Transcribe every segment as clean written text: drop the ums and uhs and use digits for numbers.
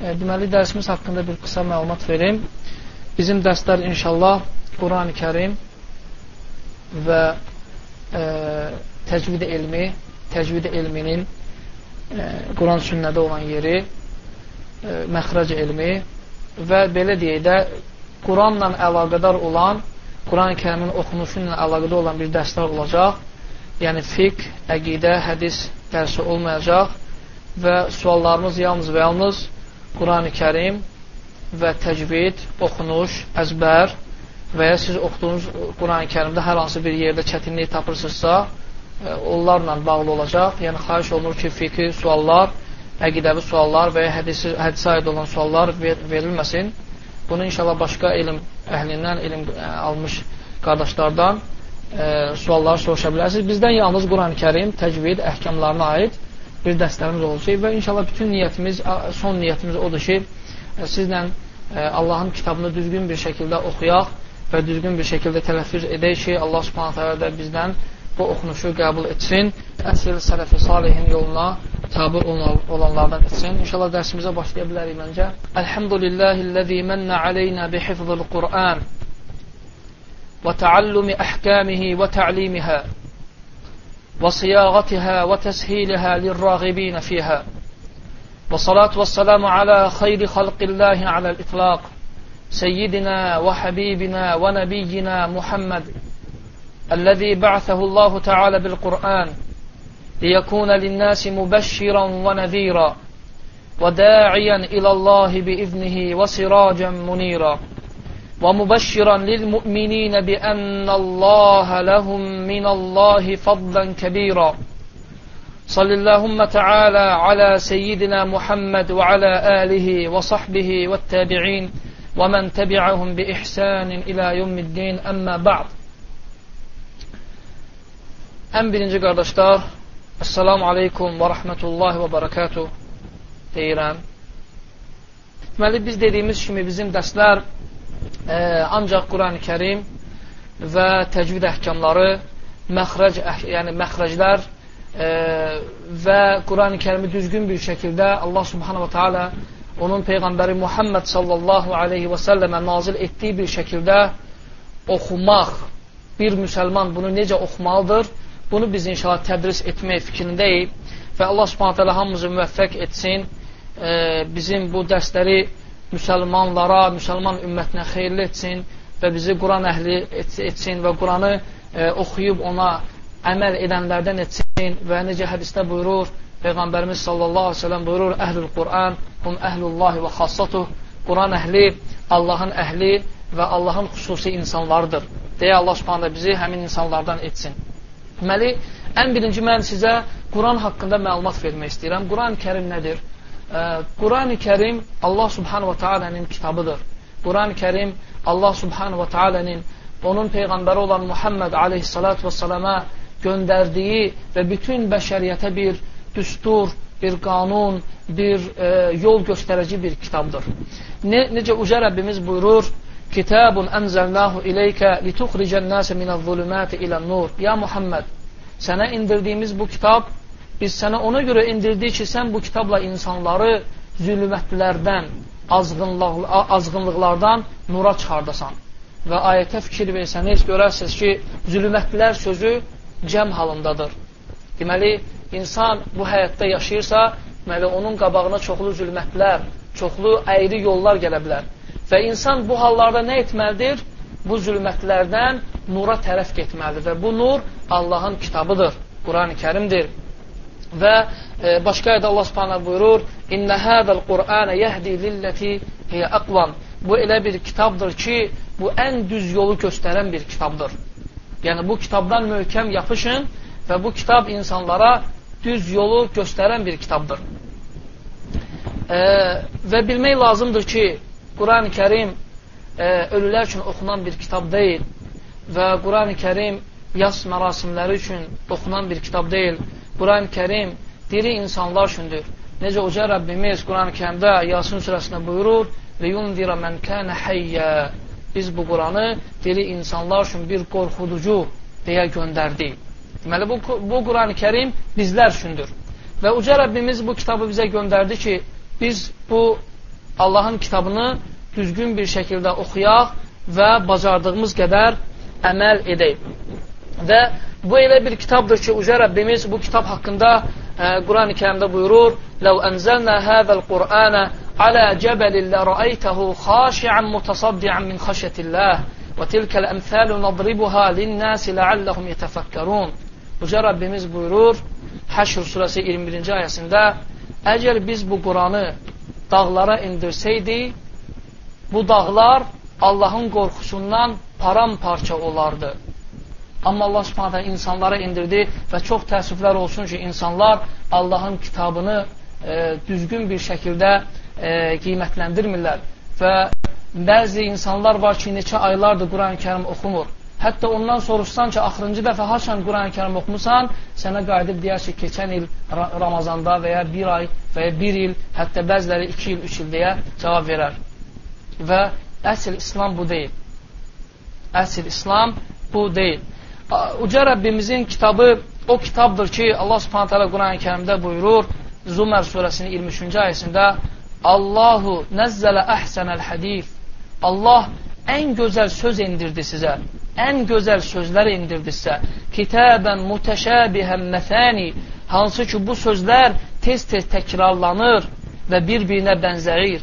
Deməli, dərsimiz haqqında bir qısa məlumat verim. Bizim dərslər inşallah Quran-ı Kərim və təcvid elminin Quran sünnədə olan yeri, məxrəc elmi və belə deyək də Quranla əlaqədar olan, Quran-ı Kərimin oxunuşu ilə əlaqədar olan bir dərslər olacaq. Yəni fiqh, əqidə, hədis dərsi olmayacaq və suallarımız yalnız və yalnız Quran-ı Kərim və təcvid, oxunuş, əzbər və ya siz oxuduğunuz Quran-ı Kərimdə hər hansı bir yerdə çətinlik tapırsınızsa, onlarla bağlı olacaq. Yəni, xahiş olunur ki, fiqhi suallar, əqidəvi suallar və ya hədisə aid olan suallar verilməsin. Bunu inşallah başqa elm əhlindən, elm almış qardaşlardan sualları soruşa bilərsiniz. Bizdən yalnız Quran-ı Kərim, təcvid, əhkamlarına aid bir dərslərimiz olacaq və inşallah bütün niyyətimiz, son niyyətimiz odur ki, sizlə Allahın kitabını düzgün bir şəkildə oxuyaq və düzgün bir şəkildə tələffüz edək ki, Allah subhanət hələ də bizdən bu oxunuşu qəbul etsin, əsl sələf-i salihin yoluna tabi olanlardan etsin. İnşallah dərsimizə başlaya bilərik məncə. Elhamdülillahilləzi mənnə aleynə bihifzil Qur'an və təallumi əhkamihi və tə'limihə və siyağatihə və təshilihə lirrağibinə fiyhə və salatu və salamu alə xeyri xalqillahi aləl itlaq seyyidina və habibina və nəbiyyina Muhammed الذي بعثه الله تعالى بالقرآن ليكون للناس مبشرا ونذيرا وداعيا إلى الله بإذنه وسراجا منيرا ومبشرا للمؤمنين بأن الله لهم من الله فضلا كبيرا صلى اللهم تعالى على سيدنا محمد وعلى آله وصحبه والتابعين ومن تبعهم بإحسان إلى يوم الدين أما بعد. Ən birinci qardaşlar, Esselamu aleykum və rəhmətullahi və barakatuh deyirəm. Deməli, biz dediyimiz kimi bizim dərslər ancaq Quran-ı Kərim və təcvid əhkamları, yəni məxrəclər və Quran-ı Kərimi düzgün bir şəkildə Allah subhanahu wa ta'ala onun Peyğəmbəri Muhammed sallallahu aleyhi və səlləmə nazil etdiyi bir şəkildə oxumaq, bir müsəlman bunu necə oxumalıdır, bunu biz inşallah tədris etmək fikrindəyik və Allah subhanət hələ hamımızı müvəffəq etsin, bizim bu dərsləri müsəlmanlara, müsəlman ümmətinə xeyirli etsin və bizi Quran əhli etsin və Quranı oxuyub ona əməl edənlərdən etsin və necə hədisdə buyurur, Peyğəmbərimiz sallallahu aleyhi ve sellem buyurur, əhlül Quran, hum əhlullahi və xassatuh, Quran əhli, Allahın əhli və Allahın xüsusi insanlarıdır deyə Allah subhanət bizi həmin insanlardan etsin. Deməli, ən birinci mən sizə Quran haqqında məlumat vermək istəyirəm. Quran-ı Kərim nədir? Quran-ı Kərim Allah subhanahu wa ta'ala'nın kitabıdır. Quran-ı Kərim Allah subhanahu wa ta'ala'nın onun Peyğəmbəri olan Muhammed aleyhissalatu vesselama göndərdiyi və bütün bəşəriyyətə bir düstur, bir qanun, bir yol göstərici bir kitabdır. Necə Uca Rəbbimiz buyurur, Kitabun ənzəlnahu ileykə lituxricən nəsə minəz-zulümati ilən-nur. Ya Muhammed, sənə indirdiyimiz bu kitab, biz sənə ona görə indirdik ki, sən bu kitabla insanları zülmətlərdən, azğınlıqlardan nura çıxardasan. Və ayətə fikir versəniz, görərsiniz ki, zülmətlər sözü cəm halındadır. Deməli, insan bu həyatda yaşayırsa, deməli, onun qabağına çoxlu zülmətlər, çoxlu əyri yollar gələ bilər. Və insan bu hallarda nə etməlidir? Bu zülmətlərdən nura tərəf getməlidir. Və bu nur Allahın kitabıdır, Quran-ı Kərimdir. Və başqa ayədə Allah subhanahu buyurur, İnnə hədəl Qur'anə yəhdi lilləti hiyə əqvam. Bu elə bir kitabdır ki, bu ən düz yolu göstərən bir kitabdır. Yəni, bu kitabdan möhkəm yapışın və bu kitab insanlara düz yolu göstərən bir kitabdır. Və bilmək lazımdır ki, Quran-ı Kərim ölülər üçün oxunan bir kitab deyil və Quran-ı Kərim yas mərasimləri üçün oxunan bir kitab deyil. Quran-ı Kərim diri insanlar üçündür. Necə Uca Rəbbimiz Quran-ı Kərimdə Yasin surəsində buyurur, لِيُنْذِرَ مَنْ كَانَ حَيَّا. Biz bu Quranı diri insanlar üçün bir qorxuducu deyə göndərdik. Deməli, bu Quran-ı Kərim bizlər üçündür. Və Uca Rəbbimiz bu kitabı bizə göndərdi ki, biz bu Allahın kitabını düzgün bir şəkildə oxuyaq və bacardığımız qədər əməl edək. Və bu elə bir kitabdır ki, Uca Rəbbimiz bu kitab haqqında Quran-ı Kərimdə buyurur: "Ləv ənzəlnə həzəl Qur'anə alə cəbəlin lərəəytəhu xaşi'an mutasaddian min xəşətilləh və tilkəl əmthəlu nadribuha linnəsi ləalləhum yetəfəkkərun." Uca Rəbbimiz buyurur Həşr surəsi 21-ci ayəsində: əgər biz bu Quranı dağlara indirsəydik, bu dağlar Allahın qorxusundan paramparça olardı. Amma Allah Subhanahu insanlara indirdi və çox təəssüflər olsun ki, insanlar Allahın kitabını düzgün bir şəkildə qiymətləndirmirlər və bəzi insanlar var ki, neçə aylardır Quran-ı Kərim oxumur. Hətta ondan soruşsan ki, axırıncı dəfə haçan Quran-ı Kərim oxumusan, sənə qayıdıb deyər ki, keçən il Ramazanda və ya bir ay və ya bir il, hətta bəziləri 2 il, 3 il deyə cavab verər. Və əsl İslam bu deyil. Əsl İslam bu deyil. Uca Rəbbimizin kitabı o kitabdır ki, Allah Subhanahu taala Quran-ı Kərimdə buyurur, Zumər surəsinin 23-cü ayəsində: Allahu nəzzələ əhsənəl hədif. Allah ən gözəl söz indirdi sizə, ən gözəl sözlər indirdi sizə. Kitəbən mütəşəbihən məsəni, hansı ki bu sözlər tez-tez təkrarlanır və bir-birinə bənzəyir.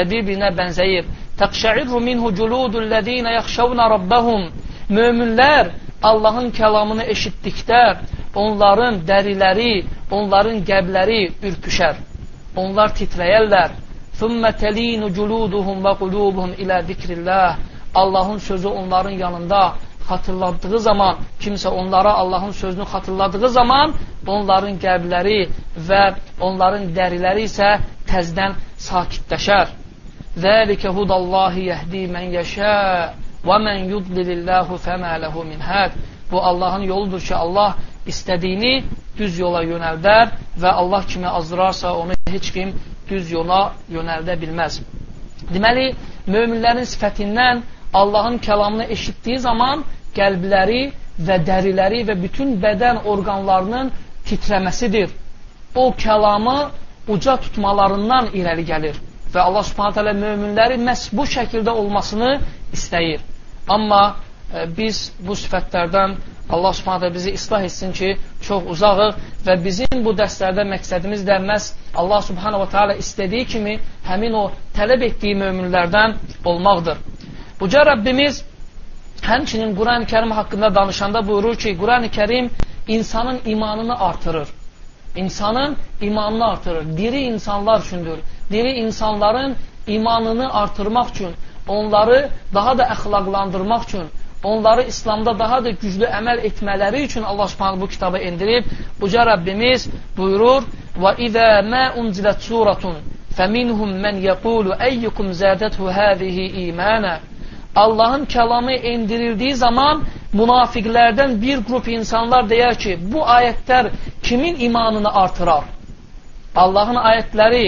Təqşəirru minhu culudullezine yaxşavna rabbahum. Möminlər Allahın kəlamını eşitdikdə onların dəriləri, onların qəbləri ürpüşər. Onlar titrəyərlər. Thumma talinu culuduhum və qulubuhum ilə zikrillah. Allahın sözü onların yanında xatırladığı zaman, kimsə onlara Allahın sözünü xatırladığı zaman onların qəbləri və onların dəriləri isə təzdən sakitləşər. Zəlikə hudallahi yəhdi mən yəşə və mən yudlilillahu fəmə ləhu min həd. Bu Allahın yoludur ki, Allah istədiyini düz yola yönəldər və Allah kimi azdırarsa onu heç kim düz yola yönəldə bilməz. Deməli, möminlərin sifətindən Allahın kəlamını eşitdiyi zaman qəlbləri və dəriləri və bütün bədən orqanlarının titrəməsidir. O kəlamı uca tutmalarından irəli gəlir. Və Allah Subhanahu taala möminləri məhz bu şəkildə olmasını istəyir. Amma biz bu sifətlərdən Allah Subhanahu taala bizi islah etsin ki, çox uzağıq və bizim bu dərslərdə məqsədimiz də məhz Allah Subhanahu taala istədiyi kimi həmin o tələb etdiyi möminlərdən olmaqdır. Uca Rəbbimiz həmçinin Quran-ı Kərim haqqında danışanda buyurur ki, Quran-ı Kərim insanın imanını artırır. İnsanın imanını artırır. Diri insanlar üçündür. Diri insanların imanını artırmaq üçün, onları daha da əxlaqlandırmaq üçün, onları İslamda daha da güclü əməl etmələri üçün Allah Subhanahu bu kitabı indirib. Uca Rəbbimiz buyurur: "Və izə mə unzilat suratun fəminhum men yəqulu eyyukum zədəthu hadihi imana." Allahın kəlamı indirildiyi zaman münafiqlərdən bir qrup insanlar deyər ki, bu ayətlər kimin imanını artırar? Allahın ayətləri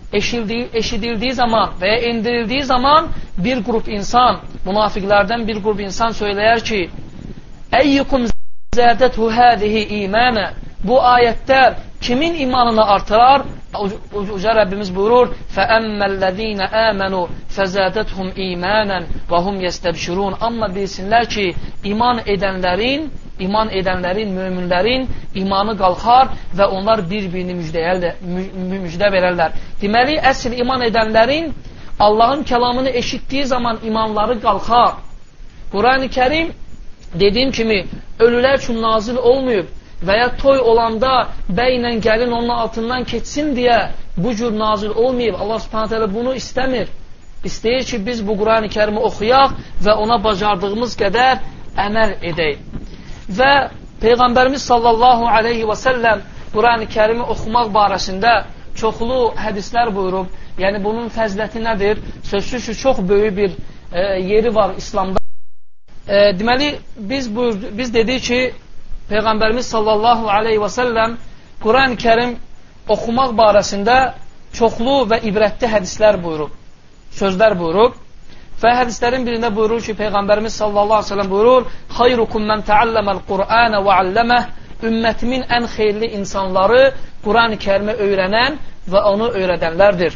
eşidildiği zaman veya indirildiği zaman bir grup insan, münafiqlərdən bir grup insan söyləyər ki, eyyukum zədəthu hadihi imana. Bu ayətlər kimin imanını artırar? Uca Rəbbimiz buyurur: فَأَمَّا آمَنُوا فَزَادَتْهُمْ إِيمَانًا وَهُمْ يَسْتَبْشِرُونَ. Amma bilsinlər ki, iman edənlərin, möminlərin imanı qalxar və onlar bir-birini müjdə verərlər. Deməli, əsl iman edənlərin Allahın kəlamını eşitdiyi zaman imanları qalxar. Quran-ı Kərim dediyim kimi ölülər üçün nazil olmayıb və ya toy olanda bəylə gəlin onun altından keçsin deyə bu cür nazil olmayıb. Allah Subhanahu taala bunu istəmir. İstəyir ki, biz bu Quran-ı Kərimi oxuyaq və ona bacardığımız qədər əməl edək. Və Peyğəmbərimiz sallallahu aleyhi və səlləm Quran-ı Kərimi oxumaq barəsində çoxlu hədislər buyurub. Yəni bunun fəziləti nədir? Sözsüz ki, çox böyük bir yeri var İslamda. Deməli, biz dedik ki, Peyğəmbərimiz sallallahu aleyhi və səlləm Quran-ı Kərim oxumaq barəsində çoxlu və ibrətli hədislər buyurub, sözlər buyurub. Və hədislərin birində buyurur ki, Peyğəmbərimiz sallallahu aleyhi və səlləm buyurur: "Xayrukum men təalləməl Qur'anə və alləməh." Ümmətimin ən xeyirli insanları Quran-ı Kərimi öyrənən və onu öyrədənlərdir.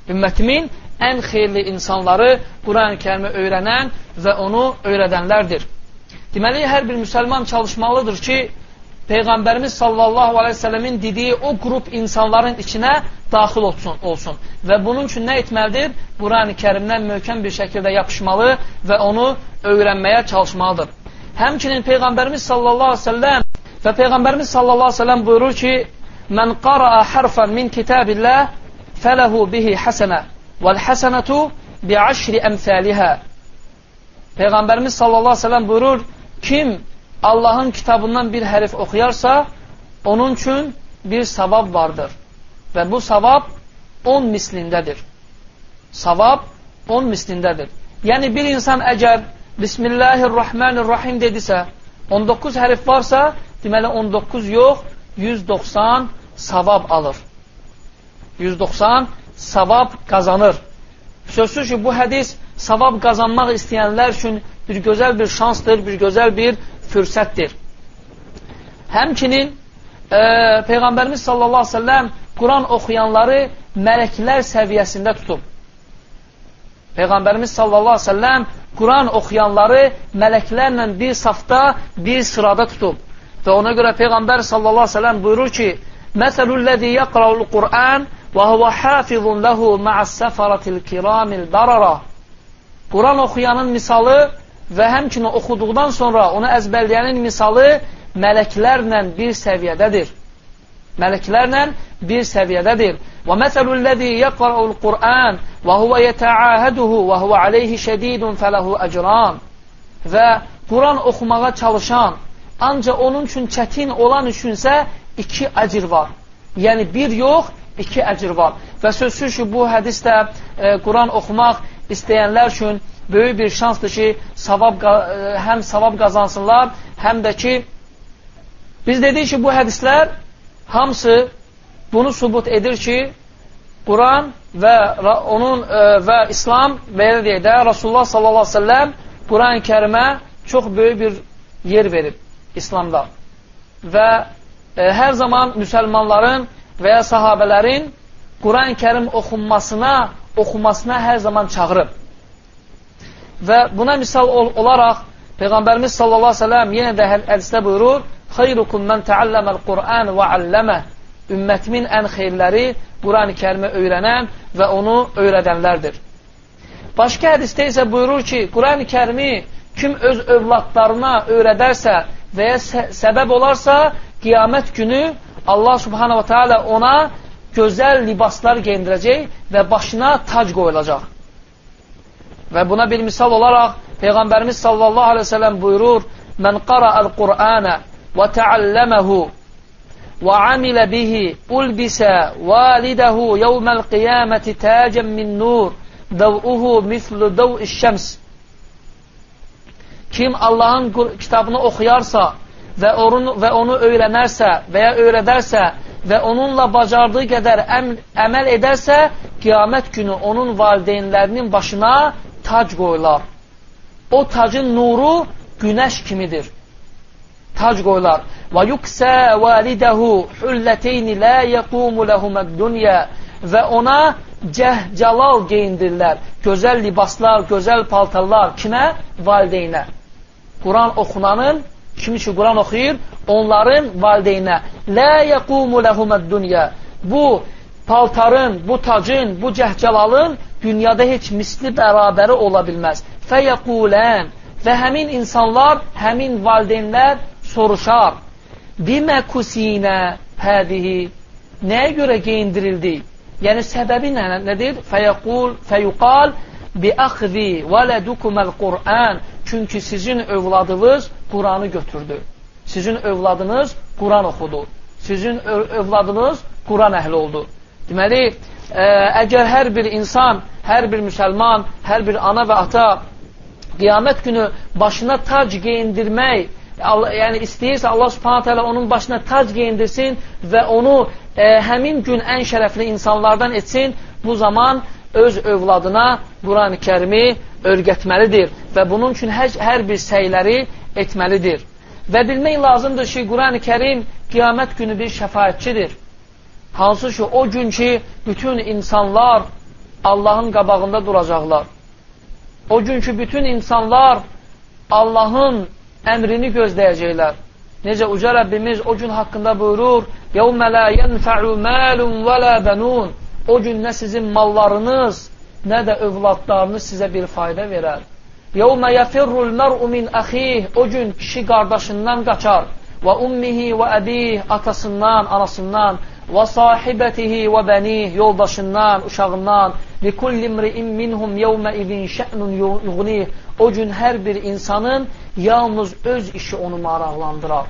Ümmətimin ən xeyirli insanları Quran-ı Kərimi öyrənən və onu öyrədənlərdir. Deməli, hər bir müsəlman çalışmalıdır ki, Peyğəmbərimiz sallallahu aleyhi ve sellemin dediyi o qrup insanların içinə daxil olsun. Və bunun üçün nə etməlidir? Quran-ı Kərimdən möhkəm bir şəkildə yapışmalı və onu öyrənməyə çalışmalıdır. Həmçinin Peyğəmbərimiz sallallahu aleyhi ve sellem və Peyğəmbərimiz sallallahu aleyhi ve sellem buyurur ki, Mən qara'a harfan min kitabillah fələhu bihi həsənə vəl-həsənətu bi'aşri əmsəlihə. Peyğəmbərimiz sallallahu aleyhi ve sellem buyurur, kim Allahın kitabından bir hərif oxuyarsa, onun üçün bir savab vardır. Və bu savab 10 mislindədir. Savab 10 mislindədir. Yəni bir insan əgər Bismillahirrahmanirrahim dedisə, 19 hərif varsa, deməli 19 yox, 190 savab alır. 190 savab qazanır. Sözsüz ki, bu hədis savab qazanmaq istəyənlər üçün bir gözəl bir şansdır, bir gözəl bir fürsətdir. Həmçinin Peyğəmbərimiz sallallahu aleyhi ve sellem Quran oxuyanları mələklər səviyyəsində tutub. Peyğəmbərimiz sallallahu aleyhi ve sellem Quran oxuyanları mələklərlə bir safda, bir sırada tutub. Və ona görə Peyğəmbər sallallahu aleyhi ve sellem buyurur ki, Məsəlüllezî yəqra'ul Qur'an və huvə hafizun lehu ma'as-safaratil kiramil barara. Quran oxuyanın misalı və həmçinin oxuduqdan sonra onu əzbərləyənin misalı mələklərlə bir səviyyədədir. Mələklərlə bir səviyyədədir. Və məsəlüllezî yəqra'ul Qur'an və huvə yetə'ahəduhu və huvə aleyhi şədidun fələhu əcran. Və Quran oxumağa çalışan, ancaq onun üçün çətin olan üçünsə 2 əcr var. Yəni bir yox, 2 əcr var. Və sözsüz ki, bu hədisdə Quran oxumaq istəyənlər üçün böyük bir şansdır ki, həm savab qazansınlar, həm də ki, biz dedik ki, bu hədislər hamısı bunu sübut edir ki, Quran və İslam və elə deyək də Rasulullah sallallahu aleyhi ve sellem Quran-ı Kərimə çox böyük bir yer verib İslamda. Və hər zaman müsəlmanların və ya sahabələrin Quran-ı Kərim oxumasına hər zaman çağırıb. Və buna misal olaraq Peyğəmbərimiz sallallahu aleyhi ve sellem yenə də hədisdə buyurur, Xeyrukum mən təalləməl Qur'an və alləmə. Ümmətimin ən xeyirləri Quran-ı Kərimi öyrənən və onu öyrədənlərdir. Başqa hədisdə isə buyurur ki, Quran-ı Kərimi kim öz övladlarına öyrədərsə və ya səbəb olarsa, qiyamət günü Allah subhanahu wa ta'ala ona gözəl libaslar geyindirəcək və başına tac qoyulacaq. Və buna bir misal olaraq Peyğəmbərimiz sallallahu aleyhi ve sellem buyurur, Mən qara'al Qur'ana və təalləməhu və amilə bihi ulbisə validehu yevməl qiyaməti təcəm min nur dəv'uhu mislu dəv'iş şəms. Kim Allahın kitabını oxuyarsa və onu öyrənərsə və ya öyrədərsə və onunla bacardığı qədər əməl edərsə, qiyamət günü onun valideynlərinin başına tac qoyular. O tacın nuru günəş kimidir. Tac qoyular. Və yuksə validəhu hulləteyni lə yəqumu ləhuməd-dünya. Və ona cəlal geyindirirlər. Gözəl libaslar, gözəl paltarlar. Kimə? Valideynə. Quran oxunanın, kimi ki Quran oxuyur, onların valideynə. Lə yəqumu ləhuməd-dünya. Bu paltarın, bu tacın, bu cəhcəlalın dünyada heç misli bərabəri ola bilməz. Fəyəqulən. Və həmin insanlar, həmin valideynlər soruşar. Bimə kusinə hədihi. Nəyə görə geyindirildi? Yəni səbəbi nədir? Fəyuqal biəxzi vələdukuməl Qur'an. Çünki sizin övladınız Quranı götürdü. Sizin övladınız Quran oxudu. Sizin övladınız Quran əhli oldu. Deməli, əgər hər bir insan, hər bir müsəlman, hər bir ana və ata qiyamət günü başına tac geyindirmək, yəni istəyirsə Allah subhanahu teala onun başına tac geyindirsin və onu həmin gün ən şərəfli insanlardan etsin, bu zaman öz övladına Quran-ı Kərimi öyrətməlidir və bunun üçün hər bir səyləri etməlidir. Və bilmək lazımdır ki, Quran-ı Kərim qiyamət günü bir şəfaətçidir. Hansı ki, o gün ki, bütün insanlar Allahın qabağında duracaqlar. O günkü bütün insanlar Allahın əmrini gözləyəcəklər. Necə uca Rəbbimiz o gün haqqında buyurur: يَوْمَ لَا يَنْفَعُ مَالٌ وَلَا بَنُونَ. O gün nə sizin mallarınız, nə də övladlarınız sizə bir fayda verər. يَوْمَ يَفِرُّ الْمَرْءُ مِنْ أَخِيهِ. O gün kişi qardaşından qaçar. وَأُمِّهِ وَأَبِيهِ. Atasından, anasından. وَصَاحِبَتِهِ وَبَنِيهِ. Yoldaşından, uşağından. لِكُلِّ امْرِئٍ مِّنْهُمْ يَوْمَئِذٍ شَأْنٌ يُغْنِيهِ. O gün hər bir insanın yalnız öz işi onu maraqlandırar.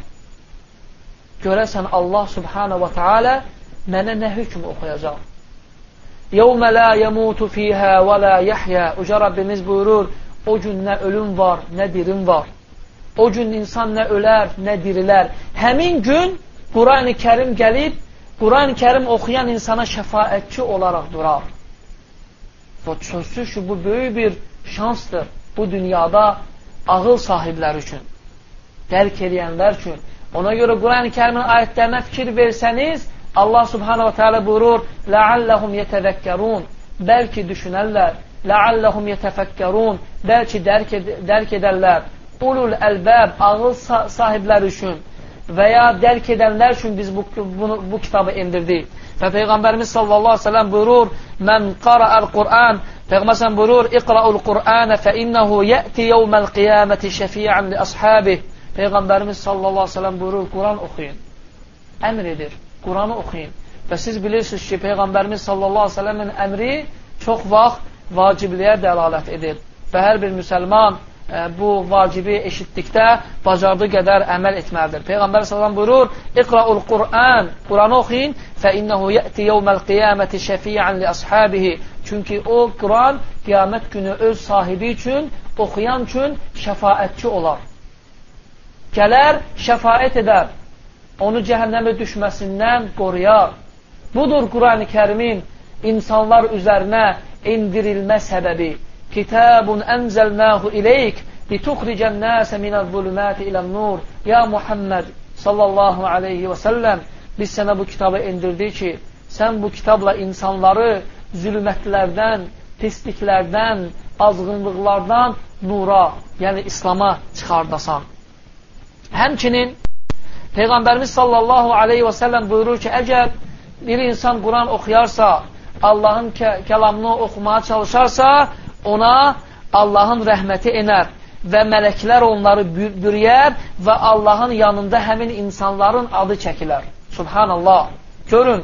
Görəsən Allah subhanahu wa ta'ala mənə nə hükm oxuyacaq? يَوْمَ لَا يَمُوتُ فِيهَا وَلَا يَحْيَا. Uca Rabbimiz buyurur, o gün nə ölüm var, nə dirim var. O gün insan nə ölər, nə dirilər. Həmin gün Quran-ı Kərim gəlib, Quran-ı Kərim oxuyan insana şəfaətçi olaraq durar. Sözsüz ki, bu böyük bir şansdır bu dünyada ağıl sahibləri üçün, dərk edənlər üçün. Ona görə Quran-ı Kərimin ayətlərinə fikir versəniz, Allah subhanahu wa ta'ala buyurur: لَعَلَّهُمْ يَتَذَكَّرُونَ. Bəlkə düşünərlər. لَعَلَّهُمْ يَتَفَكَّرُونَ. Bəlkə dərk edərlər. Ulul əlbəb, ağıl sahibləri üçün və ya dərk edənlər üçün biz bu kitabı indirdik. Və Peyğəmbərimiz sallallahu aleyhi ve sellem buyurur: Mən qara'al Qur'an. Peyğəmbər buyurur: İqra'ul Qur'anə fə innəhu yəti yevməl qiyaməti şəfiyyən li ashabih. Peyğəmbərimiz sallallahu aleyhi ve sellem buyurur: Quran oxuyun. Əmr edir, Quranı oxuyun. Və siz bilirsiniz ki, Peyğəmbərimiz sallallahu aleyhi ve sellemin əmri çox vaxt vacibliyə dəlalət edir. Və hər bir müsəlman bu vacibi eşitdikdə bacardığı qədər əməl etməlidir. Peyğəmbər sallallahu buyurur: İqra'ul Qur'an. Quranı oxuyun. Fə innəhu yəti yevməl qiyaməti şəfiyyən li ashabihi. Çünki o Quran qiyamət günü öz sahibi üçün, oxuyan üçün şəfaətçi olar. Gələr, şəfaət edər. Onu cəhənnəmə düşməsindən qoruyar. Budur Quran-ı Kərimin insanlar üzərinə indirilmə səbəbi. Kitabun ənzəlnəhu iləyk lituxricən nəsə minəz-zulümati ilən-nur. Ya Muhammed sallallahu aleyhi və səlləm, biz sənə bu kitabı indirdik ki, sən bu kitabla insanları zülmətlərdən, pisliklərdən, azğınlıqlardan nura, yəni İslama çıxardasan. Həmçinin Peyğəmbərimiz sallallahu aleyhi və səlləm buyurur ki, əgər bir insan Quran oxuyarsa, Allahın kəlamını oxumaya çalışarsa, ona Allahın rəhməti enər və mələklər onları bürüyər və Allahın yanında həmin insanların adı çəkilər. Subhanallah. Görün,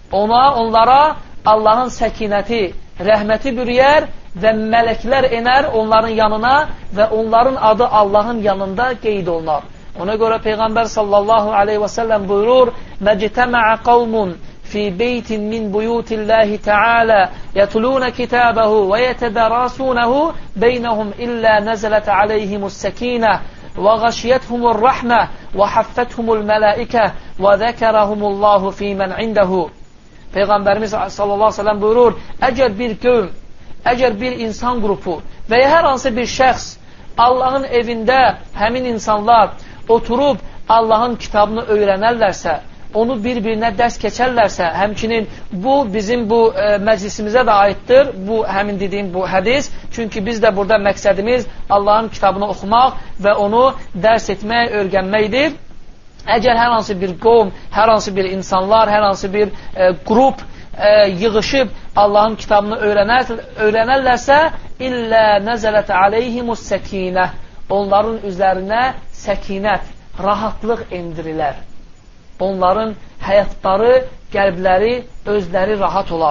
onlara Allahın səkinəti, rəhməti bürüyər və mələklər enər onların yanına və onların adı Allahın yanında qeyd olunar. Ona görə Peyğəmbər sallallahu aleyhi və səlləm buyurur: Məctəməə qavmun في بيت من بيوت الله تعالى يتلون كتابه ويتدارسونه بينهم إلا نزلت عليهم السكينة وغشيتهم الرحمة وحفتهم الملائكة وذكرهم الله في من عنده. Peyğəmbərimiz sallallahu aleyhi ve sellem buyurur: əgər bir qövm, əgər bir insan qrupu və ya hər hansı bir şəxs Allahın evində həmin insanlar oturub Allahın kitabını öyrənərlərsə, onu bir-birinə dərs keçərlərsə, həmçinin bu bizim bu məclisimizə də aiddir, bu həmin dediyim bu hədis. Çünki biz də burada məqsədimiz Allahın kitabını oxumaq və onu dərs etmək, öyrənməkdir. Əgər hər hansı bir qovm, hər hansı bir insanlar, hər hansı bir qrup yığışıb Allahın kitabını öyrənərlərsə, illə nəzələt aleyhimus səkinə. Onların üzərinə səkinət, rahatlıq endirilər. Onların həyatları, qəlbləri, özləri rahat olar.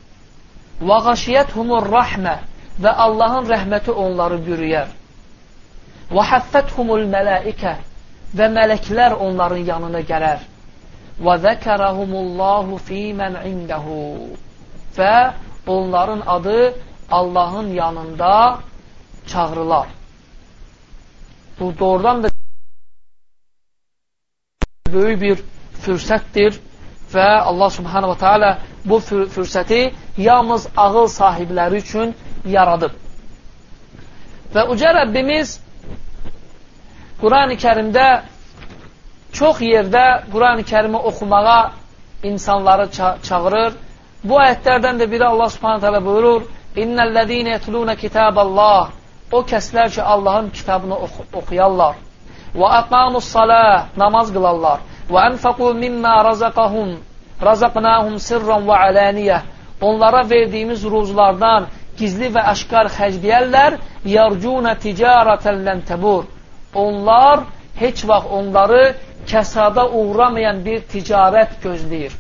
وَغَشِيَتْهُمُ الرَّحْمَةِ Və Allahın rəhməti onları bürüyər. وَحَفَّتْهُمُ الْمَلَائِكَةِ Və mələklər onların yanına gələr. وَذَكَرَهُمُ اللّٰهُ ف۪ي مَنْ عِنْدَهُ Və onların adı Allahın yanında çağrılar. Bu doğrudan da böyük bir fürsətdir və Allah subhanahu wa ta'ala bu fürsəti yalnız ağıl sahibləri üçün yaradıb. Və Uca Rəbbimiz Quran-ı Kərimdə çox yerdə Quran-ı Kərimi oxumağa insanları çağırır Bu ayətlərdən də biri Allah subhanahu teala buyurur: İnnellezîne yetlûne kitâballah. O kəslər ki, Allahın kitabını oxuyarlar. Və aqamussalah, namaz qılarlar. Və enfaqû mimmâ razaqnâhum sirran və alâniyeh. Onlara verdiyimiz ruzlardan gizli və aşkar xərcləyərlər. Yarcûne ticareten lən tebur. Onlar heç vaxt onları kəsada uğramayan bir ticarət gözləyir.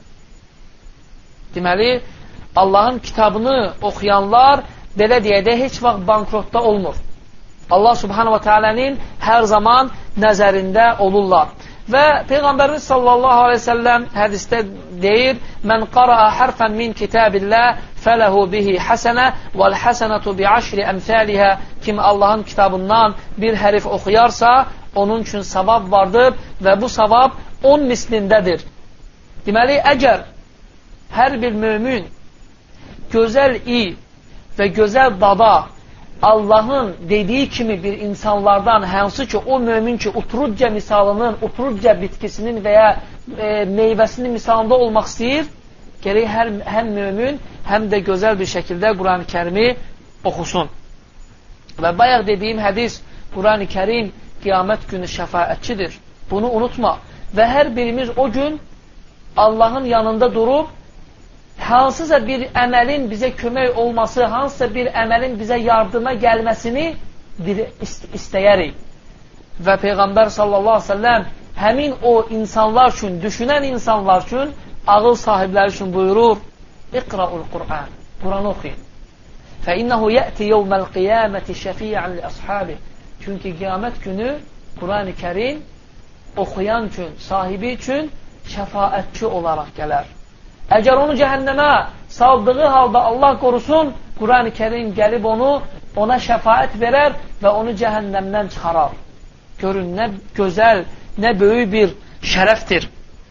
Deməli, Allahın kitabını oxuyanlar belə deyədə heç vaxt bankrotda olmur. Allah subhanahu wa ta'ala'nın hər zaman nəzərində olurlar. Və Peyğəmbərimiz sallallahu aleyhi ve sellem hədisdə deyir: Mən qara'a hərfən min kitabillah fələhu bihi həsənə vəl həsənətu bi aşri əmthəlihə. Kim Allahın kitabından bir hərif oxuyarsa, onun üçün savab vardır və bu savab 10 mislindədir. Deməli, əgər hər bir mömin gözəl iy və gözəl dada Allahın dediyi kimi bir insanlardan, hansı ki o mömin ki uturudca misalının, uturudca bitkisinin və ya meyvəsinin misalında olmaq istəyir, gərək həm mömin, həm də gözəl bir şəkildə Quran-ı Kərimi oxusun. Və bayaq dediyim hədis, Quran-ı Kərim qiyamət günü şəfaətçidir. Bunu unutma. Və hər birimiz o gün Allahın yanında durub, hansısa bir əməlin bizə kömək olması, hansısa bir əməlin bizə yardıma gəlməsini istəyərik. Və Peyğəmbər sallallahu aleyhi ve sellem həmin o insanlar üçün, düşünən insanlar üçün, ağıl sahibləri üçün buyurur: İqra'ul Qur'an. Quranı oxuyun. فَإِنَّهُ يَأْتِ يَوْمَ الْقِيَامَةِ شَفِيعًا لِأَصْحَابِهِ. Çünki qiyamət günü Quran-ı Kərim oxuyan üçün, sahibi üçün şəfaətçi olaraq gələr. Əgər onu cəhənnəmə saldığı halda Allah qorusun, Quran-ı Kərim gəlib ona şəfaət verər və onu cəhənnəmdən çıxarar. Görün, nə gözəl, nə böyük bir şərəfdir.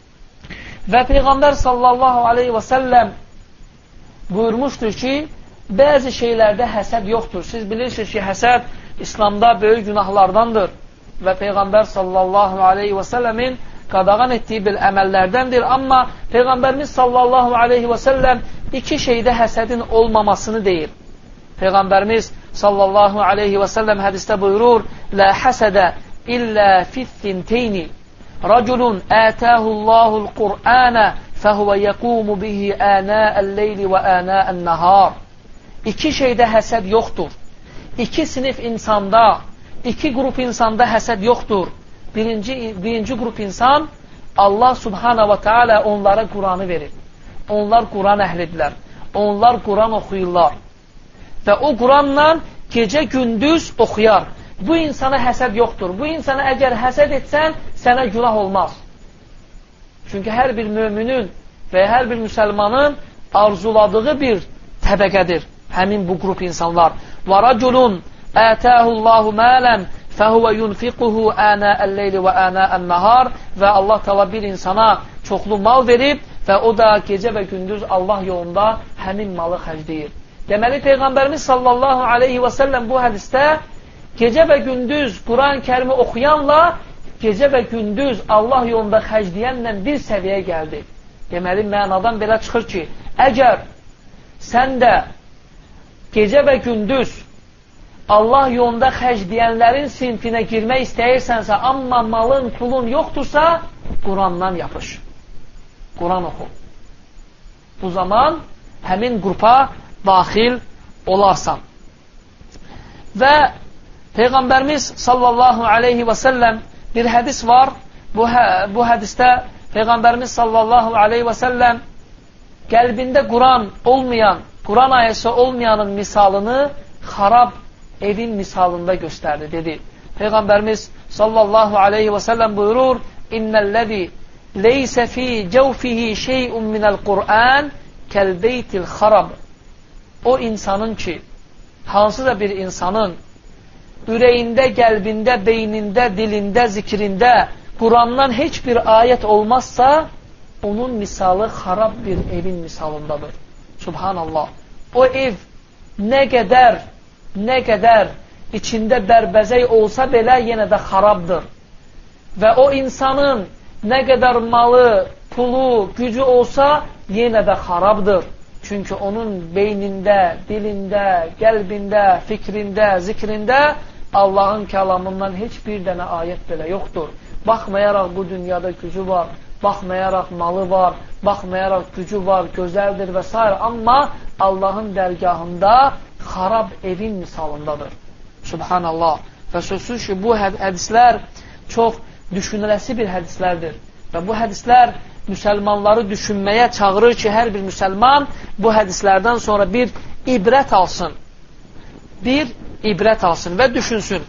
Və Peyğəmbər sallallahu aleyhi və səlləm buyurmuşdur ki, bəzi şeylərdə həsəd yoxdur. Siz bilirsiniz ki, həsəd İslamda böyük günahlardandır və Peyğəmbər sallallahu aleyhi və səlləmin qadağan etdiyi bir əməllərdəndir. Amma Peyğəmbərimiz sallallahu aleyhi və səlləm iki şeydə həsədin olmamasını deyir. Peyğəmbərimiz sallallahu aleyhi və səlləm hədisdə buyurur: Lə həsədə illə fittinteyni raculun ətəhullahul Qur'anə fəhuvə yəqumu bihi ənəəl-leyli və ənəəl-nəhar. İki şeydə həsəd yoxdur. İki sinif insanda, iki qrup insanda həsəd yoxdur. Birinci qrup insan, Allah subhanahu wa ta'ala onlara Quranı verir. Onlar Quran əhlidirlər. Onlar Quran oxuyurlar. Və o Quranla gecə gündüz oxuyar. Bu insana həsəd yoxdur. Bu insana əgər həsəd etsən, sənə günah olmaz. Çünki hər bir müminin və hər bir müsəlmanın arzuladığı bir təbəqədir həmin bu qrup insanlar. Və raculun ətəhullahu mələn fəhuvə yunfiquhu ənəəl-leyli və ənəəl-nəhar. Və Allah təala bir insana çoxlu mal verib və o da gecə və gündüz Allah yolunda həmin malı xərcləyir. Deməli, Peyğəmbərimiz sallallahu aleyhi və səlləm bu hədisdə gecə və gündüz Quran-ı Kərimi oxuyanla gecə və gündüz Allah yolunda xərcləyənlə bir səviyyəyə gəldi. Deməli, mənadan belə çıxır ki, əgər sən də gecə və gündüz Allah yolunda xərcləyənlərin sinfinə girmək istəyirsənsə, amma malın, pulun yoxdursa, Qurandan yapış. Quran oxu. Bu zaman həmin qrupa daxil olarsan. Və Peyğəmbərimiz sallallahu aleyhi və səlləm bir hədis var. Bu hədisdə Peyğəmbərimiz sallallahu aleyhi və səlləm qəlbində Quran olmayan, Quran ayəsi olmayanın misalını xarab evin misalında göstərdi, dedi. Peyğəmbərimiz sallallahu aleyhi və səlləm buyurur: İnnəlləzi leysə fi cəvfihi şeyun minəl Qur'an kəlbeytil xarab. O insanın ki, hansısa bir insanın ürəyində, qəlbində, beynində, dilində, zikrində Qurandan heç bir ayət olmazsa, onun misalı xarab bir evin misalındadır. Subhanallah. O ev nə qədər içində bərbəzək olsa belə yenə də xarabdır. Və o insanın nə qədər malı, pulu, gücü olsa yenə də xarabdır. Çünki onun beynində, dilində, qəlbində, fikrində, zikrində Allahın kəlamından heç bir dənə ayət belə yoxdur. Baxmayaraq bu dünyada gücü var, baxmayaraq malı var, baxmayaraq gücü var, gözəldir və s. Amma Allahın dərgahında xarab evin misalındadır. Subhanallah. Və sözsüz ki, bu hədislər çox düşünüləsi bir hədislərdir. Və bu hədislər müsəlmanları düşünməyə çağırır ki, hər bir müsəlman bu hədislərdən sonra bir ibrət alsın. Bir ibrət alsın və düşünsün.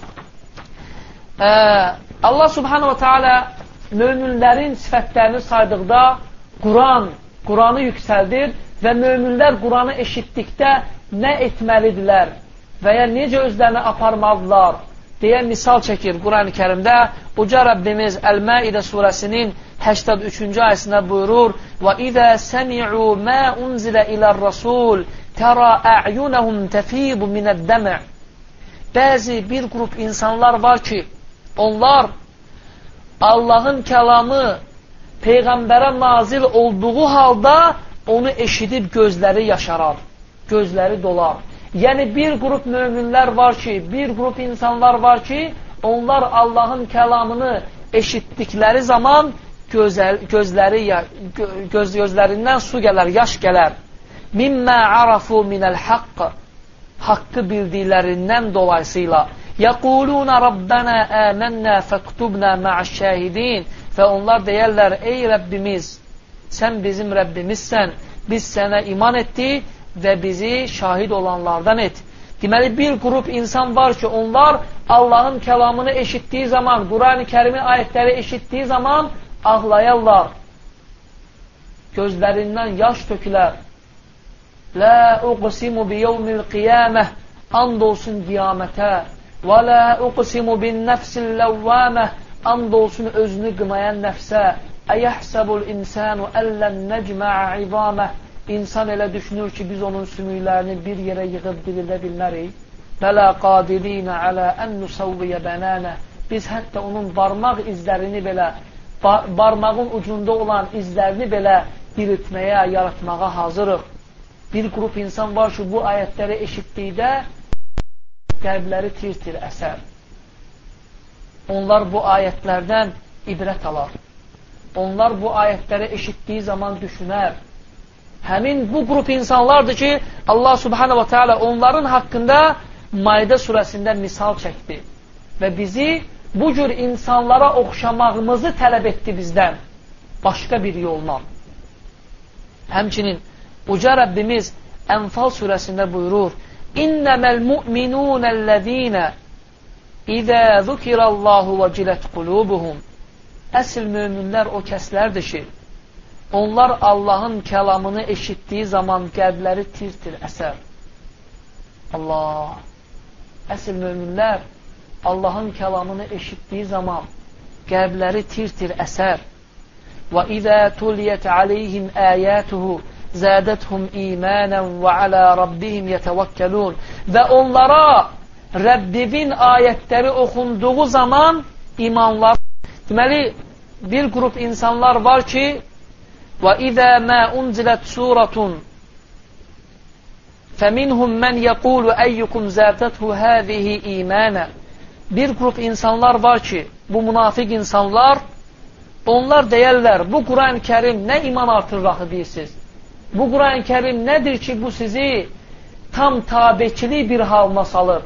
Allah subhanahu wa ta'ala möminlərin sifətlərini saydıqda Quranı yüksəldir və möminlər Quranı eşitdikdə nə etməlidirlər və ya necə özlərini aparmalıdırlar deyə misal çəkir Quran-ı Kərimdə. Uca Rəbbimiz Əl-Məidə surəsinin 83-cü ayəsində buyurur: "Və izə səmi'u mə unzilə ilə'r-rasul tərə a'yunəhum təfidu minəd-dəmə." Bəzi bir qrup insanlar var ki, onlar Allahın kəlamı Peyğəmbərə nazil olduğu halda onu eşidib gözləri yaşarar, gözləri dolar. Yəni bir qrup möminlər var ki, bir qrup insanlar var ki, onlar Allahın kəlamını eşitdikləri zaman gözlərindən su gələr, yaş gələr. Mimmə arafu minəl haqq, haqqı bildiklərindən dolayısıyla. Yəquluna Rabbənə əmənnə fəktubnə mə'əş-şəhidin. Və onlar deyərlər: ey Rəbbimiz, sən bizim Rəbbimizsən, biz sənə iman etdik və bizi şahid olanlardan et. Deməli, bir qrup insan var ki, onlar Allahın kəlamını eşitdiyi zaman, Quran-ı Kərimin ayətləri eşitdiyi zaman ağlayarlar. Gözlərindən yaş tökülər. Lə uqsimu biyevmil qiyamə, and olsun qiyamətə. Və lə uqsimu bin nəfsil ləvvəmə, and olsun özünü qınayan nəfsə. Əyəhsəbul insanu əllən nəcməə izamə. İnsan elə düşünür ki, biz onun sümüklərini bir yerə yığıb dirilə bilmərik. Bələ qadirinə alə ən nusavviyə bənənə. Biz hətta onun barmaq izlərini belə, barmağın ucunda olan izlərini belə diriltməyə, yaratmağa hazırıq. Bir qrup insan var ki, bu ayətləri eşitdikdə qəlbləri tir-tir əsər. Onlar bu ayətlərdən ibrət alar. Onlar bu ayətləri eşitdiyi zaman düşünər. Həmin bu qrup insanlardır ki, Allah subhanahu wa ta'ala onların haqqında Maidə surəsində misal çəkdi və bizi bu cür insanlara oxşamağımızı tələb etdi bizdən başqa bir yolla. Həmçinin Uca Rəbbimiz Ənfal surəsində buyurur: İnnəməl mu'minunəl-ləzīnə İzə zükirəllahu və cilət qulubuhum. Əsl möminlər o kəslərdir ki, onlar Allahın kəlamını eşitdiyi zaman qəlbləri tir-tir əsər. Allah! Əsl möminlər Allahın kəlamını eşitdiyi zaman qəlbləri tir-tir əsər. Və izə tuliyyət aleyhim əyətuhu zədəthum imanən və alə rabbihim yətəvəkkəlun. Və onlara Rəbbinin ayətləri oxunduğu zaman imanlar. Deməli, bir qrup insanlar var ki, və izə mə unzilət suratun fəminhum mən yəqulu əyyukum zədəthu həzihi imanə. Bir qrup insanlar var ki, bu münafiq insanlar, onlar deyərlər: bu Quran-ı Kərim nə iman artırır axı deyirsiniz? Bu Quran-ı Kərim nədir ki, bu sizi tam tabeçili bir halına salır?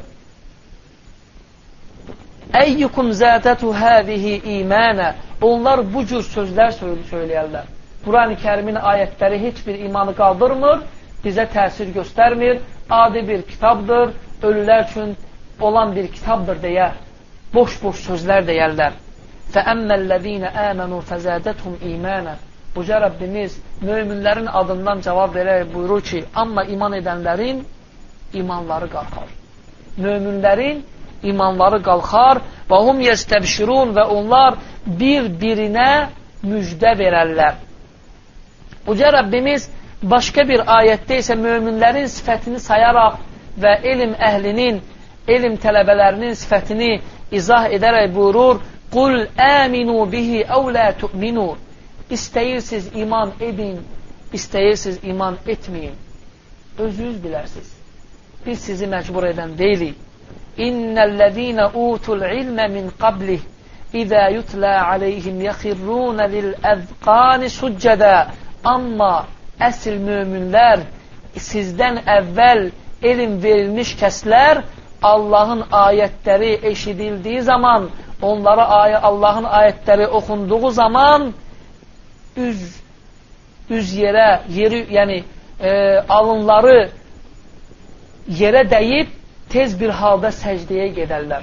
Əyyukum zədəthu həzihi imanə. Onlar bu cür sözlər söyləyərlər. Quran-ı Kərimin ayətləri heç bir imanı qaldırmır, bizə təsir göstərmir, adi bir kitabdır, ölülər üçün olan bir kitabdır deyə boş-boş sözlər deyərlər. Fəəmməlləzīnə əmənu fəzədəthum imanə. Uca Rəbbimiz möminlərin adından cavab verərək buyurur ki, amma iman edənlərin imanları qalxar. Möminlərin imanları qalxar və hum yestəbşirun və onlar bir-birinə müjdə verərlər. Uca Rəbbimiz başqa bir ayətdə isə möminlərin sifətini sayaraq və elm əhlinin, elm tələbələrinin sifətini izah edərək buyurur: Qul əminu bihi əv lə tu'minu. İstəyirsiniz iman edin, istəyirsiniz iman etməyin. Özünüz bilərsiniz. Biz sizi məcbur edən deyilik. İnnellezîne utul ilme min qablih İzâ yutlâ aleyhim yəxirrûne lil-əzqâni succədə. Amma əsl möminlər, sizdən əvvəl elm verilmiş kəslər, Allahın ayətləri eşidildiyi zaman, onlara Allahın ayətləri oxunduğu zaman üz yerə, yəni alınları yerə dəyib tez bir halda səcdəyə gedərlər.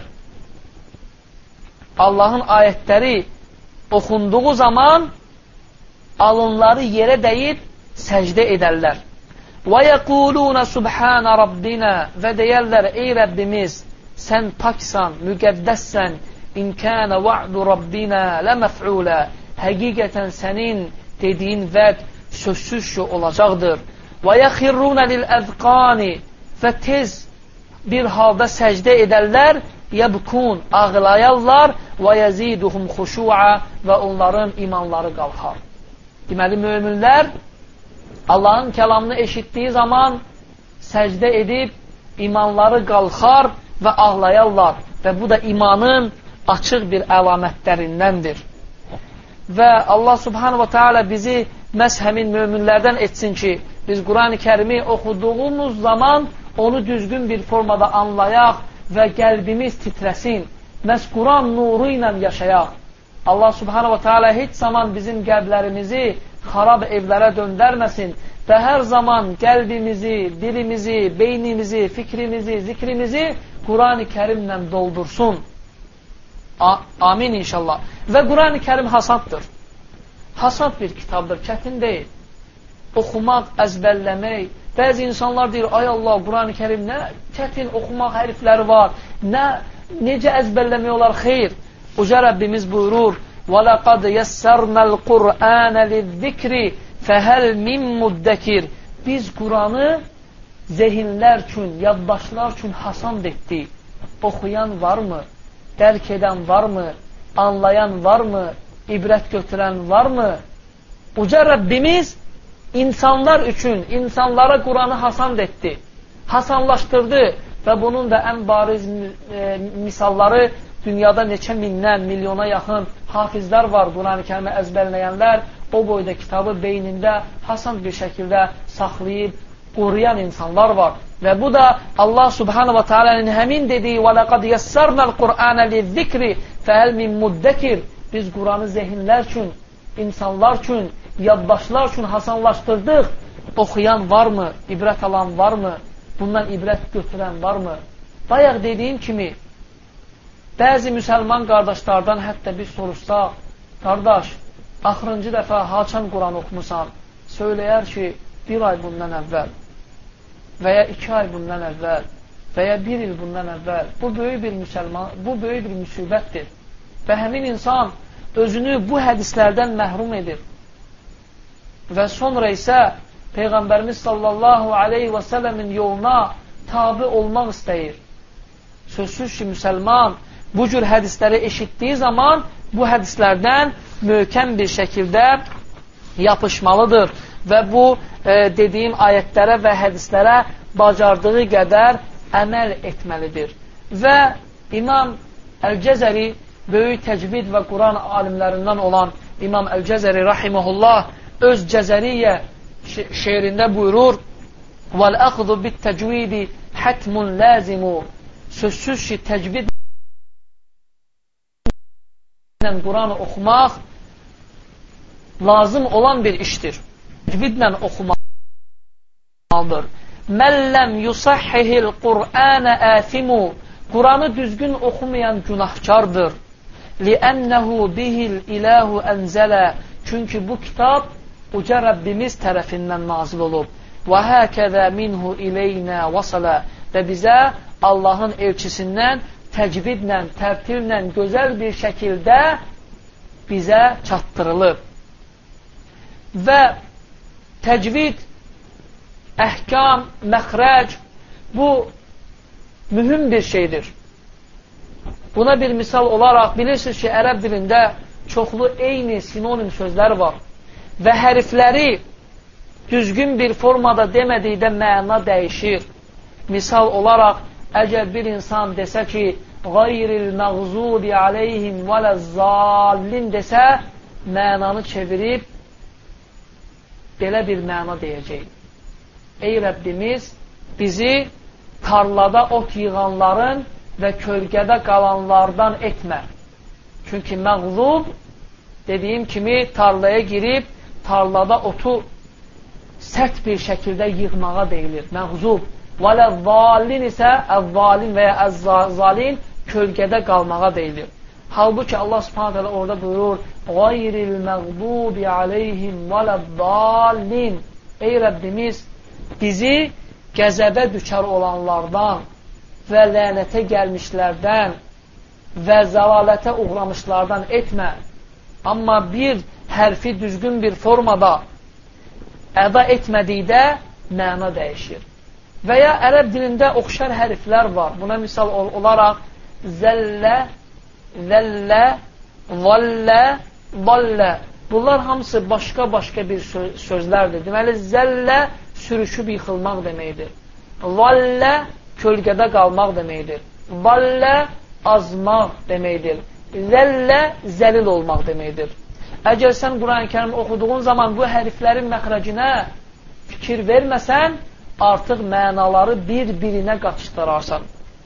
Allahın ayətləri oxunduğu zaman alınları yerə dəyib səcdə edərlər. وَيَقُولُونَ سُبْحَانَ رَبِّنَا Və deyərlər, ey Rəbbimiz, sən paksan, müqəddəssən, İn kənə va'du Rabbina ləməf'ulə Həqiqətən sənin dediyin vəd sözsüz ki olacaqdır. وَيَخِرُّونَ لِلْأَذْقَانِ Və tez bir halda səcdə edərlər, yəbkun, ağlayarlar, وَيَزِيدُهُمْ خُشُوعَ Və onların imanları qalxar. Deməli, möminlər Allahın kəlamını eşitdiyi zaman səcdə edib imanları qalxar və ağlayarlar və bu da imanın açıq bir əlamətlərindəndir. Və Allah subhanahu wa ta'ala bizi məhz həmin möminlərdən etsin ki, biz Quran-ı Kərimi oxuduğumuz zaman onu düzgün bir formada anlayaq və qəlbimiz titrəsin. Məhz Quran nuru ilə yaşayaq. Allah subhanahu wa ta'ala heç zaman bizim qəlblərimizi xarab evlərə döndərməsin və hər zaman qəlbimizi, dilimizi, beynimizi, fikrimizi, zikrimizi Quran-ı Kərimlə doldursun. Amin inşallah. Və Quran-ı Kərim hasaddır. Hasad bir kitabdır, çətin deyil. Oxumaq, əzbərləmək. Bəzi insanlar deyir, ay Allah, Quran-ı Kərim nə çətin oxumaq hərfləri var, necə əzbərləmək olar? Xeyr. Uca Rəbbimiz buyurur, وَلَقَدْ يَسَّرْنَا الْقُرْآنَ لِلذِّكْرِ فَهَلْ مِنْ مُدَّكِرِ Biz Quranı zehinlər üçün, yaddaşlar üçün hasand etdik. Oxuyan varmı? Dərk edən varmı? Anlayan varmı? İbrət götürən varmı? Uca Rəbbimiz insanlar üçün, insanlara Quranı hasand etdi. Hasanlaşdırdı və bunun da ən bariz misalları dünyada neçə mindən, milyona yaxın hafizlər var, Quran-ı Kərimi əzbərləyənlər, o boyda kitabı beynində hasan bir şəkildə saxlayıb, qoruyan insanlar var. Və bu da Allah subhanahu wa ta'ala'nın həmin dediyi وَلَقَدْ يَسَّرْنَا الْقُرْآنَ لِلذِّكْرِ فَهَلْ مِنْ مُدَّكِرِ Biz Quranı zehinlər üçün, insanlar üçün, yaddaşlar üçün hasanlaşdırdıq. Oxuyan varmı? İbrət alan varmı? Bundan ibrət götürən varmı? Bayaq dediyim kimi, bəzi müsəlman qardaşlardan hətta biz soruşsaq, qardaş, axırıncı dəfə haçan Quran oxumusan, söyləyər ki, bir ay bundan əvvəl və ya 2 ay bundan əvvəl və ya 1 il bundan əvvəl. Bu böyük bir müsibətdir. Və həmin insan özünü bu hədislərdən məhrum edir. Və sonra isə Peyğəmbərimiz sallallahu aleyhi və səlləmin yoluna tabi olmaq istəyir. Sözsüz ki, müsəlman bu cür hədisləri eşitdiyi zaman bu hədislərdən möhkəm bir şəkildə yapışmalıdır və bu dediyim ayətlərə və hədislərə bacardığı qədər əməl etməlidir. Və İmam Əl-Cəzəri, böyük təcvid və Quran alimlərindən olan İmam Əl-Cəzəri rahiməhullah öz Cəzəriyyə şeirində buyurur: "Vəl-əxzu bit-təcvidi hatmun lazimu." Sözsüz ki, təcvid ilə Quranı oxumaq lazım olan bir işdir. Təcvidlə oxumalıdır. "Mən ləm yusahhihil Qur'ana asimu." Quranı düzgün oxumayan günahkardır. "Li'annahu bihil ilahu anzala." Çünki bu kitab uca Rəbbimiz tərəfindən nazil olub. "Və hakeza minhu ileyna wasala." Və bizə Allahın elçisindən təcvidlə, tərtillə, gözəl bir şəkildə bizə çatdırılıb. Və təcvid, əhkam, məxrəc bu mühüm bir şeydir. Buna bir misal olaraq bilirsiniz ki, ərəb dilində çoxlu eyni sinonim sözlər var və hərfləri düzgün bir formada demədikdə məna dəyişir. Misal olaraq, əgər bir insan desə ki, qayril məğzubi aleyhim vələzzallin desə, mənanı çevirib belə bir məna deyəcək. Ey Rəbbimiz, bizi tarlada ot yığanların və kölgədə qalanlardan etmə. Çünki məğzub, dediyim kimi, tarlaya girib, tarlada otu sərt bir şəkildə yığmağa deyilir. Məğzub. Vələzzallin isə əzzalin və ya əzzalin kölgədə qalmağa deyilir. Halbuki Allah subhanət hələ orada buyurur, qayril məğdubi aleyhim vələzzallin. Ey Rəbbimiz, bizi qəzəbə düçar olanlardan və lənətə gəlmişlərdən və zəlalətə uğramışlardan etmə. Amma bir hərfi düzgün bir formada əda etmədikdə məna dəyişir. Və ya ərəb dilində oxşar hərflər var. Buna misal olaraq zəllə, zəllə, zallə, dallə. Bunlar hamısı başqa-başqa bir sözlərdir. Deməli, zəllə sürüşüb yıxılmaq deməkdir. Zallə kölgədə qalmaq deməkdir. Dallə azmaq deməkdir. Zəllə zəlil olmaq deməkdir. Əgər sən Quran-ı Kərimi oxuduğun zaman bu hərflərin məxrəcinə fikir verməsən, artıq mənaları bir-birinə qatışdırarsan.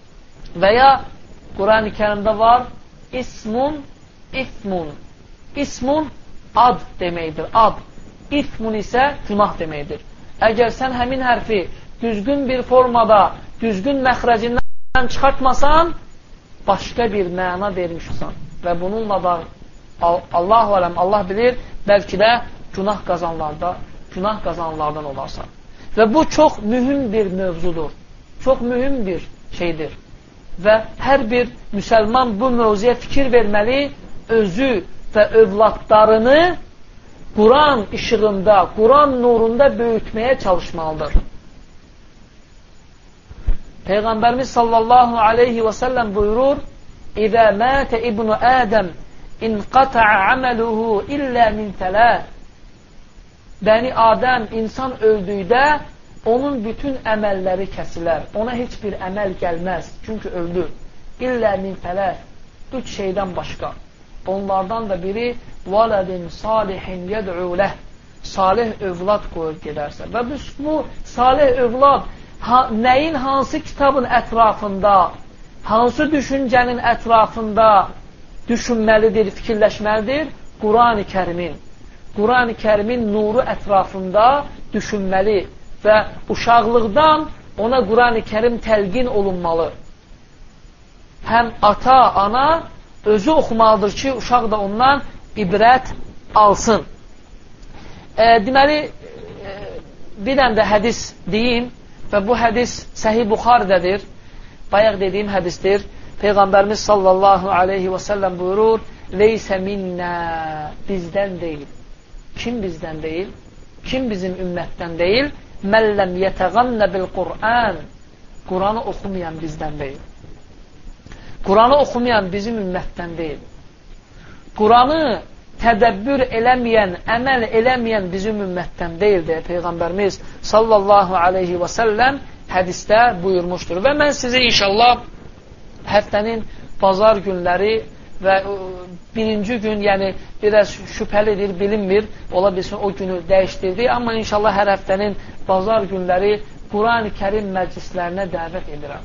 Və ya Quran-ı Kərimdə var ismun, ifmun. İsmun ad deməkdir, ad. İfmun isə günah deməkdir. Əgər sən həmin hərfi düzgün bir formada, düzgün məxrəcindən çıxartmasan, başqa bir məna vermişsən. Və bununla da Allahu aləm, Allah bilir, bəlkə də günah qazanlardan olarsan. Və bu çox mühüm bir mövzudur. Çox mühüm bir şeydir. Və hər bir müsəlman bu mövzuya fikir verməli, özü və övladlarını Quran işığında, Quran nurunda böyütməyə çalışmalıdır. Peyğəmbərimiz sallallahu aleyhi və səlləm buyurur, İzə mətə ibnu Ədəm inqata'a aməluhu illə min thələth. Bəni Adəm, insan öldükdə onun bütün əməlləri kəsilər. Ona heç bir əməl gəlməz. Çünki öldü. İllə min thələth. 3 şeydən başqa. Onlardan da biri vələdin salihin yəd'u ləh. Salih övlad qoyub gedərsə. Və bu salih övlad nəyin, hansı kitabın ətrafında, hansı düşüncənin ətrafında düşünməlidir, fikirləşməlidir? Quran-ı Kərimin. Quran-ı Kərimin nuru ətrafında düşünməli və uşaqlıqdan ona Quran-ı Kərim təlqin olunmalı. Həm ata, ana özü oxumalıdır ki, uşaq da ondan ibrət alsın. Deməli, bir dənə də hədis deyim və bu hədis Səhih Buxarədədir. Bayaq dediyim hədisdir. Peyğəmbərimiz sallallahu aleyhi və səlləm buyurur, leysə minnə, bizdən deyil. Kim bizdən deyil? Kim bizim ümmətdən deyil? Məlləm yətəğannə bil Qur'an. Quranı oxumayan bizdən deyil. Quranı oxumayan bizim ümmətdən deyil. Quranı tədəbbür eləməyən, əməl eləməyən bizim ümmətdən deyil deyə Peyğəmbərimiz sallallahu aleyhi və səlləm hədisdə buyurmuşdur. Və mən sizə inşallah həftənin bazar günləri və birinci gün, yəni biraz şübhəlidir, bilinmir, ola bilsin o günü dəyişdirdik, amma inşallah hər həftənin bazar günləri Quran-ı Kərim məclislərinə dəvət edirəm.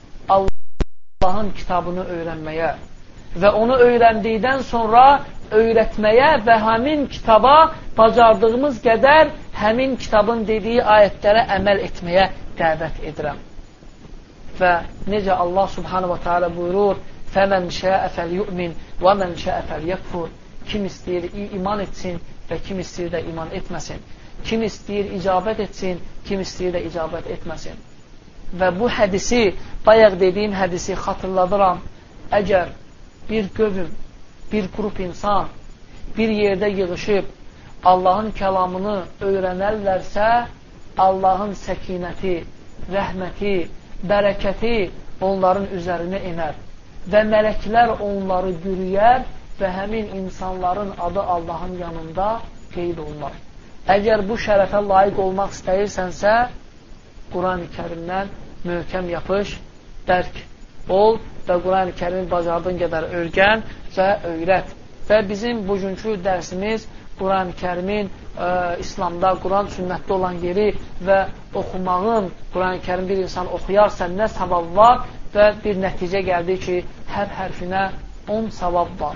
Allahın kitabını öyrənməyə və onu öyrəndikdən sonra öyrətməyə və həmin kitaba bacardığımız qədər həmin kitabın dediyi ayətlərə əməl etməyə dəvət edirəm. Və necə Allah subhanahu wa ta'ala buyurur, فَمَنْ شَاءَ فَلْيُؤْمِنْ وَمَنْ شَاءَ فَلْيَكْفُرْ. Kim istəyir iman etsin və kim istəyir də iman etməsin. Kim istəyir icabət etsin, kim istəyir də icabət etməsin. Və bu hədisi, bayaq dediyim hədisi xatırladıram. Əgər bir qövm, bir qrup insan bir yerdə yığışıb Allahın kəlamını öyrənərlərsə, Allahın səkinəti, rəhməti, bərəkəti onların üzərinə enər və mələklər onları bürüyər və həmin insanların adı Allahın yanında qeyd olunur. Əgər bu şərəfə layiq olmaq istəyirsənsə, Quran-ı Kərimdən möhkəm yapış, dərk ol və Quran-ı Kərimi bacardığın qədər öyrən və öyrət. Və bizim bugünkü dərsimiz Quran-ı Kərimin İslamda, Quran sünnətdə olan yeri və oxumağın, Quran-ı Kərim bir insan oxuyarsa nə savab var və bir nəticə gəldi ki, hər hərfinə 10 savab var.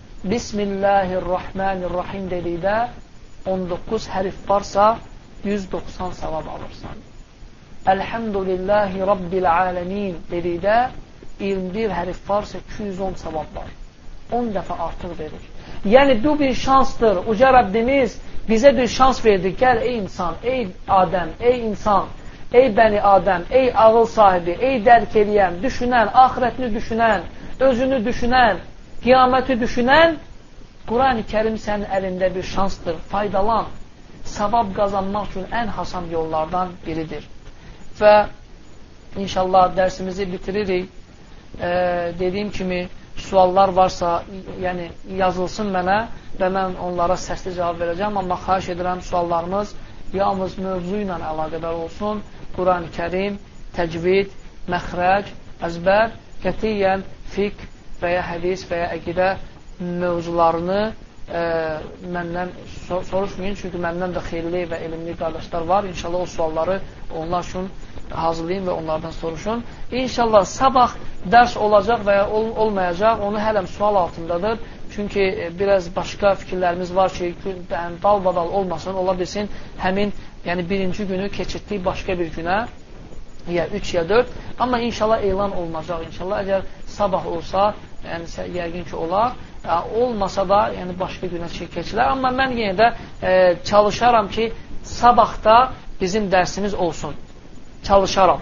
Bismillahirrahmanirrahim dedikdə 19 hərf varsa 190 savab alırsan. Elhamdülillahi Rabbil alemin dedikdə 21 hərf varsa 210 savab var. 10 dəfə artıq verir. Yəni bu bir şansdır. Uca Rəbbimiz bizə bir şans verdi. Gəl ey insan, ey Adəm, ey insan, ey bəni Adəm, ey ağıl sahibi, ey dərk eləyən, düşünən, axirətini düşünən, özünü düşünən, qiyaməti düşünən, Quran-ı Kərim sənin əlində bir şansdır. Faydalan. Savab qazanmaq üçün ən hasan yollardan biridir. Və inşallah dərsimizi bitiririk. Dediyim kimi suallar varsa, yəni yazılsın mənə və mən onlara səsli cavab verəcəm. Amma xahiş edirəm suallarımız yalnız mövzu ilə əlaqədar olsun. Quran-ı Kərim, təcvid, məxrəc, əzbər, qətiyyən fiqh və ya hədis və ya əqidə mövzularını məndən soruşmayın. Çünki məndən də xeyirli və elmli qardaşlar var. İnşallah o sualları onlar üçün hazırlayın və onlardan soruşun. İnşallah sabah dərs olacaq və ya olmayacaq. Onu hələm sual altındadır. Çünki biraz başqa fikirlərimiz var ki, dalbadal olmasın, ola bilsin həmin birinci günü keçirtdik başqa bir günə, ya 3 ya 4. Amma inşallah elan olunacaq. İnşallah əgər sabah olsa, yəqin ki olar. Olmasa da başqa günə keçilər. Amma mən yenə də çalışaram ki, sabahda bizim dərsimiz olsun. Çalışaram.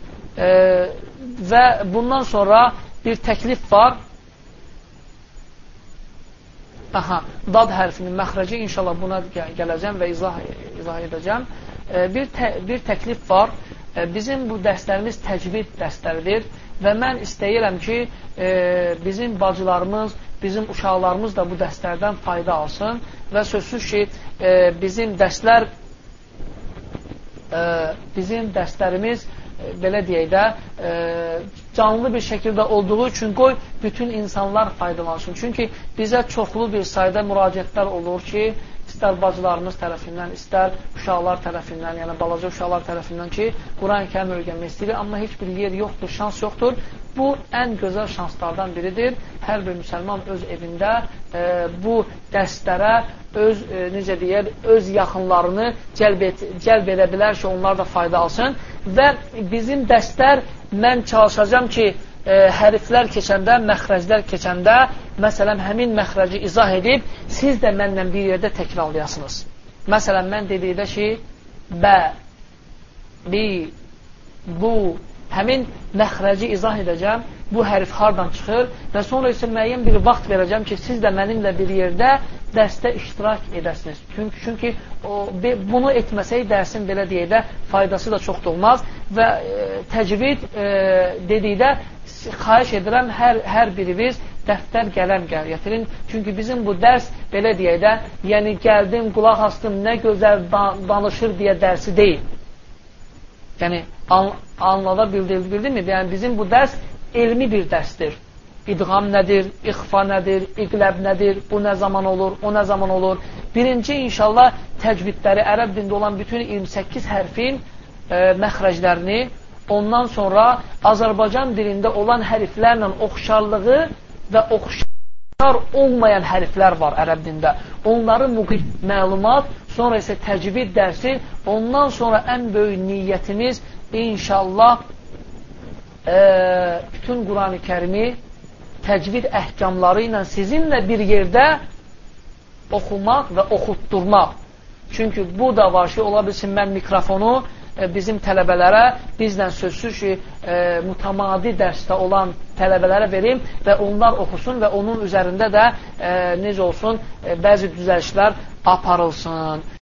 Və bundan sonra bir təklif var. Dad hərfinin məxrəci, inşallah buna gələcəm və izah edəcəm. Bir təklif var. Bizim bu dərslərimiz təcvid dərsləridir və mən istəyirəm ki, bizim bacılarımız, bizim uşaqlarımız da bu dərslərdən fayda alsın və sözsüz ki, bizim dərslərimiz belə deyək də canlı bir şəkildə olduğu üçün qoy bütün insanlar faydalansın. Çünki bizə çoxlu bir sayda müraciətlər olur ki, istər bacılarımız tərəfindən, istər uşaqlar tərəfindən, yəni balaca uşaqlar tərəfindən ki, Quran-ı Kərim öyrənmək istəyir, amma heç bir yer yoxdur, şans yoxdur. Bu ən gözəl şanslardan biridir. Hər bir müsəlman öz evində bu dərslərə öz yaxınlarını cəlb edə bilər ki, onlar da fayda alsın. Və bizim dərslər, mən çalışacağam ki, hərflər keçəndə, məxrəclər keçəndə, məsələn, həmin məxrəci izah edib, siz də mənlə bir yerdə təkrarlayasınız. Məsələn, mən dedikdə ki, bə, bi, bu, həmin məxrəci izah edəcəm, bu hərf hardan çıxır və sonra isə müəyyən bir vaxt verəcəm ki, siz də mənimlə bir yerdə dərsdə iştirak edəsiniz. Çünki bunu etməsək, dərsin belə deyək də faydası da çox da olmaz və təcvid dedikdə xahiş edirəm, hər birimiz dəftər qələm gətirin. Çünki bizim bu dərs, belə deyək də, yəni gəldim, qulaq astım, nə gözəl danışır deyə dərsi deyil. Yəni, anlada bildimi? Yəni, bizim bu dərs elmi bir dərsdir. İdğam nədir, ixfa nədir, iqləb nədir, bu nə zaman olur, o nə zaman olur. Birinci, inşallah, təcvidləri, ərəb dində olan bütün 28 hərfin məxrəclərini, ondan sonra Azərbaycan dilində olan hərflərlə oxşarlığı və oxşar olmayan hərflər var ərəb dində. Onları məlumat, sonra isə təcvid dərsi, ondan sonra ən böyük niyyətimiz inşallah bütün Quran-ı Kərimi təcvid əhkamları ilə sizinlə bir yerdə oxumaq və oxutdurmaq. Çünki bu da var ki, ola bilsin mən mikrofonu bizim tələbələrə, bizlə sözsüz ki, mütəmadi dərsdə olan tələbələrə verim və onlar oxusun və onun üzərində də necə olsun, bəzi düzəlişlər aparılsın.